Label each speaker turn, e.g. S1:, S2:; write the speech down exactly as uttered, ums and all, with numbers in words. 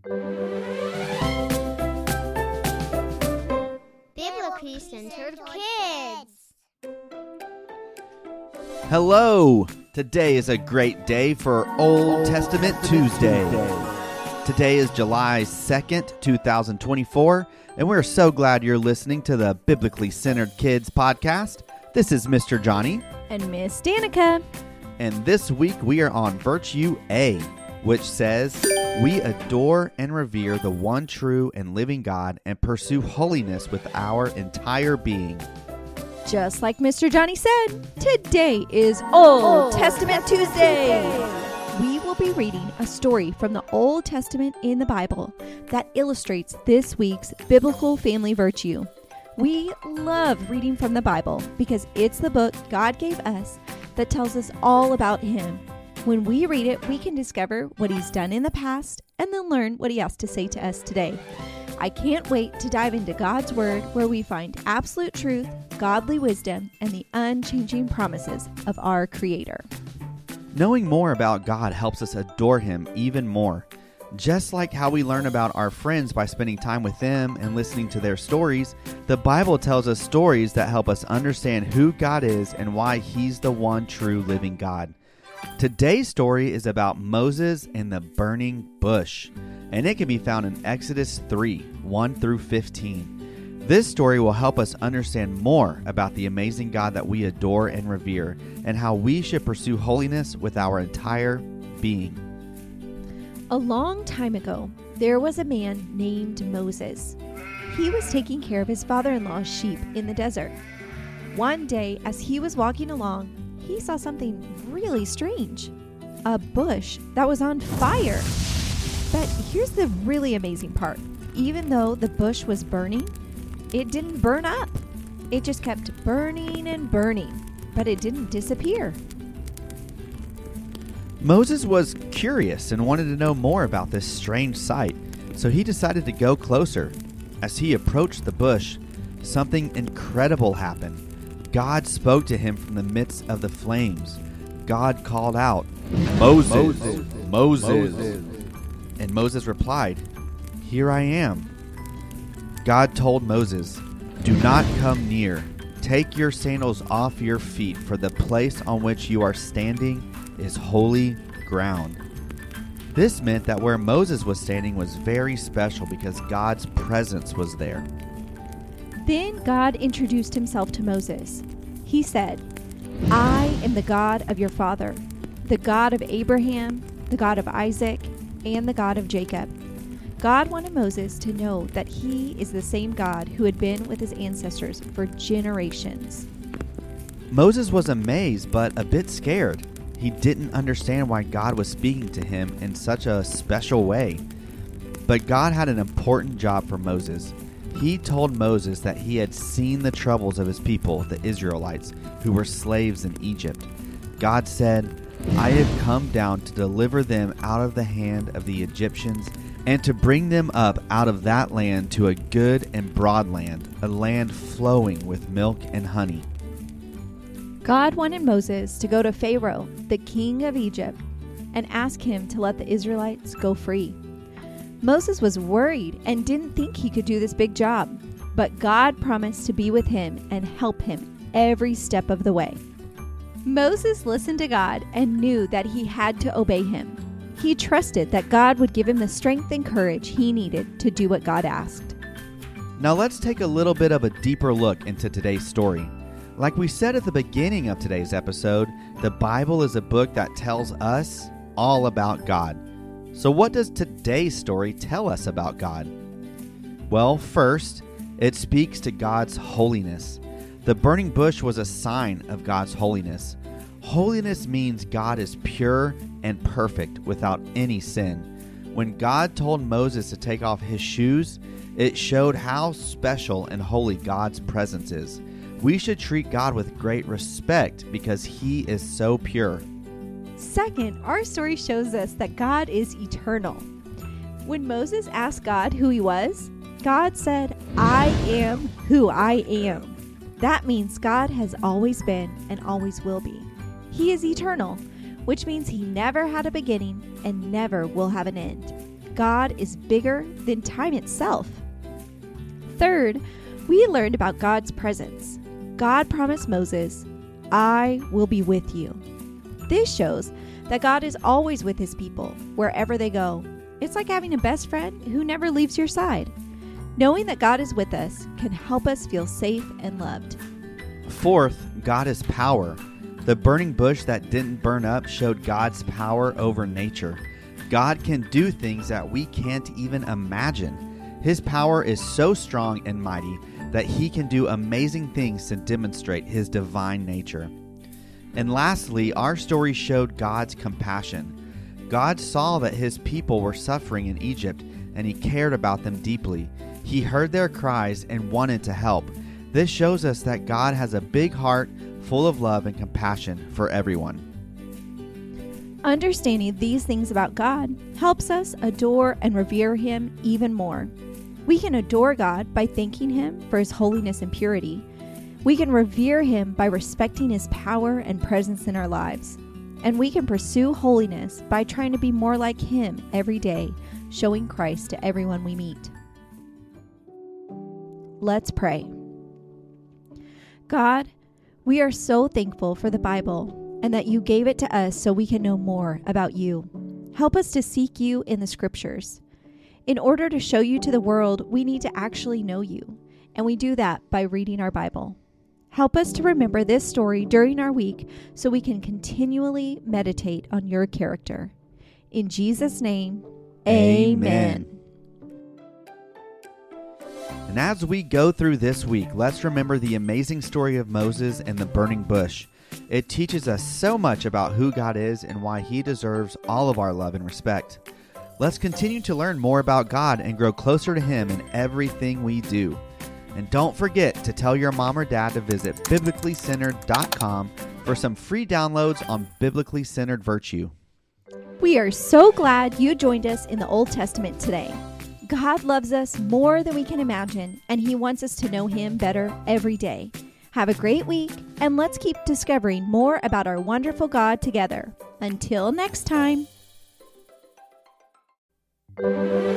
S1: Biblically Centered Kids.
S2: Hello! Today is a great day for Old Testament Tuesday. Today is July second, two thousand twenty-four, and we're so glad you're listening to the Biblically Centered Kids podcast. This is Mister Johnny.
S3: And Miss Danica.
S2: And this week we are on Virtue A, which says, we adore and revere the one true and living God and pursue holiness with our entire being.
S3: Just like Mister Johnny said, today is Old, Old Testament, Testament Tuesday. Tuesday. We will be reading a story from the Old Testament in the Bible that illustrates this week's biblical family virtue. We love reading from the Bible because it's the book God gave us that tells us all about Him. When we read it, we can discover what He's done in the past and then learn what He has to say to us today. I can't wait to dive into God's Word where we find absolute truth, godly wisdom, and the unchanging promises of our Creator.
S2: Knowing more about God helps us adore Him even more. Just like how we learn about our friends by spending time with them and listening to their stories, the Bible tells us stories that help us understand who God is and why He's the one true living God. Today's story is about Moses and the burning bush, and it can be found in Exodus three, one through fifteen. This story will help us understand more about the amazing God that we adore and revere, and how we should pursue holiness with our entire being.
S3: A long time ago, there was a man named Moses. He was taking care of his father-in-law's sheep in the desert. One day, as he was walking along, he saw something really strange. A bush that was on fire. But here's the really amazing part. Even though the bush was burning, it didn't burn up. It just kept burning and burning, but it didn't disappear.
S2: Moses was curious and wanted to know more about this strange sight, so he decided to go closer. As he approached the bush, something incredible happened. God spoke to him from the midst of the flames. God called out, Moses, Moses, Moses. Moses. And Moses replied, Here I am. God told Moses, Do not come near. Take your sandals off your feet, for the place on which you are standing is holy ground. This meant that where Moses was standing was very special because God's presence was there.
S3: Then God introduced Himself to Moses. He said, I am the God of your father, the God of Abraham, the God of Isaac, and the God of Jacob. God wanted Moses to know that He is the same God who had been with his ancestors for generations.
S2: Moses was amazed but a bit scared. He didn't understand why God was speaking to him in such a special way. But God had an important job for Moses. He told Moses that he had seen the troubles of his people, the Israelites, who were slaves in Egypt. God said, I have come down to deliver them out of the hand of the Egyptians and to bring them up out of that land to a good and broad land, a land flowing with milk and honey.
S3: God wanted Moses to go to Pharaoh, the king of Egypt, and ask him to let the Israelites go free. Moses was worried and didn't think he could do this big job, but God promised to be with him and help him every step of the way. Moses listened to God and knew that he had to obey Him. He trusted that God would give him the strength and courage he needed to do what God asked.
S2: Now let's take a little bit of a deeper look into today's story. Like we said at the beginning of today's episode, the Bible is a book that tells us all about God. So what does today's story tell us about God? Well, first, it speaks to God's holiness. The burning bush was a sign of God's holiness. Holiness means God is pure and perfect without any sin. When God told Moses to take off his shoes, it showed how special and holy God's presence is. We should treat God with great respect because He is so pure.
S3: Second, our story shows us that God is eternal. When Moses asked God who He was, God said, I am who I am. That means God has always been and always will be. He is eternal, which means He never had a beginning and never will have an end. that God is bigger than time itself. Third, we learned about God's presence. God promised Moses, "I will be with you." This shows that God is always with his people, wherever they go. It's like having a best friend who never leaves your side. Knowing that God is with us can help us feel safe and loved.
S2: Fourth, God is power. The burning bush that didn't burn up showed God's power over nature. God can do things that we can't even imagine. His power is so strong and mighty that he can do amazing things to demonstrate his divine nature. And lastly, our story showed God's compassion. God saw that his people were suffering in Egypt, and he cared about them deeply. He heard their cries and wanted to help. This shows us that God has a big heart full of love and compassion for everyone.
S3: Understanding these things about God helps us adore and revere him even more. We can adore God by thanking him for his holiness and purity. We can revere him by respecting his power and presence in our lives. And we can pursue holiness by trying to be more like him every day, showing Christ to everyone we meet. Let's pray. God, we are so thankful for the Bible and that you gave it to us so we can know more about you. Help us to seek you in the scriptures. In order to show you to the world, we need to actually know you, and we do that by reading our Bible. Help us to remember this story during our week so we can continually meditate on your character. In Jesus' name, amen.
S2: And as we go through this week, let's remember the amazing story of Moses and the burning bush. It teaches us so much about who God is and why he deserves all of our love and respect. Let's continue to learn more about God and grow closer to him in everything we do. And don't forget to tell your mom or dad to visit biblically centered dot com for some free downloads on biblically centered virtue.
S3: We are so glad you joined us in the Old Testament today. God loves us more than we can imagine, and he wants us to know him better every day. Have a great week, and let's keep discovering more about our wonderful God together. Until next time.